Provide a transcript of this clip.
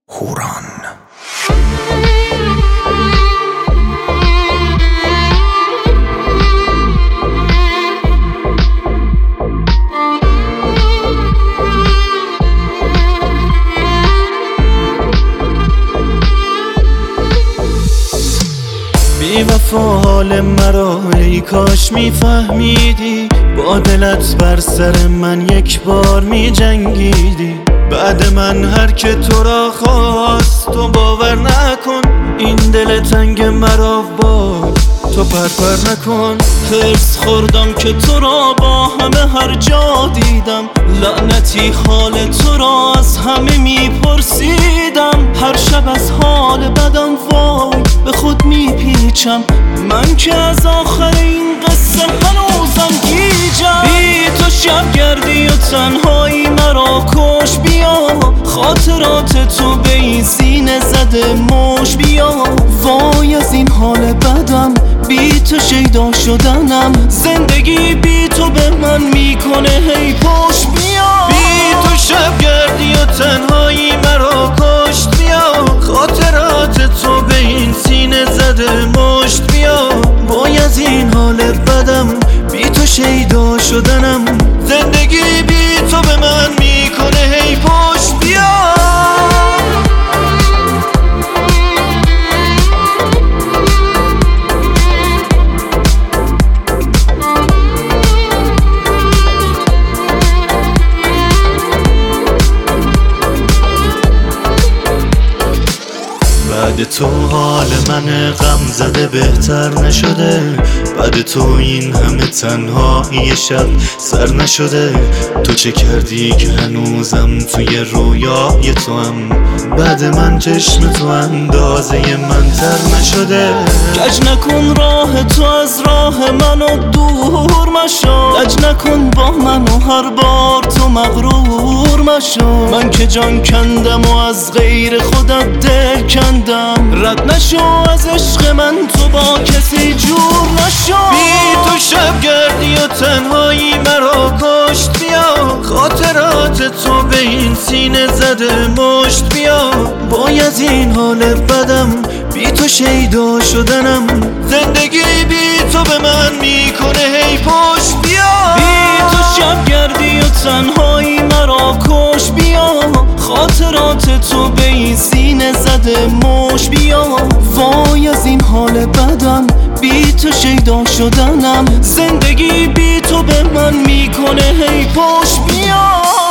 هوران. بی وفا حال مرا ای کاش میفهمیدی، با دلت بر سر من یک بار می جنگیدی. بعد من هر که تو را خواست تو باور نکن، این دل تنگ مرا با تو پرپر نکن. حرص خوردم که تو را با همه هر جا دیدم، لعنتی حال تو را از همه میپرسیدم. هر شب از حال بدم وای به خود میپیچم، من که از آخر این قصه هنوزم گیجم. بی تو شبگردی و تنهایی مرا کش، بیا خاطرات تو به این سینه زده مش. بیا وای از این حال بدم، بی تو شیدا شدنم. زندگی بی تو به من میکنه هی پشت. بیا بی تو شبگردی و تنهایی مرا کشت، بیا خاطرات تو به این سینه زده مشت. بیا وای از این حال بدم، بی تو شیدا شدنم. زندگی بی تو به من میکنه هی پشت. بیا بعد تو حال من غم زده بهتر نشده، بعد تو این همه تنهایی شب سر نشده. تو چه کردی که هنوزم توی رویای تو هم، بعد من چشم تو اندازه من تر نشده. کج نکن راه تو از راه منو دور مشو، کج نکن با منو هر بار تو مغرور مشو. من که جان کندم و از غیر خودت دل کندم، رد نشو از عشق من تو با کسی جور نشو. بی تو شبگردی و تنهایی مرا کشت، بیا خاطرات تو به این سینه زده مشت. بیا وای از این حال بدم، بی تو شیدا شدنم. زندگی بی تو به من میکنه هی پشت. بیا بی تو شبگردی و تنهایی مرا کش، بیا خاطرات تو به این سینه زده مش. بیا وای از این حال بدم، بی تو شیدا شدنم. زندگی بی تو به من میکنه هی پشت. بیا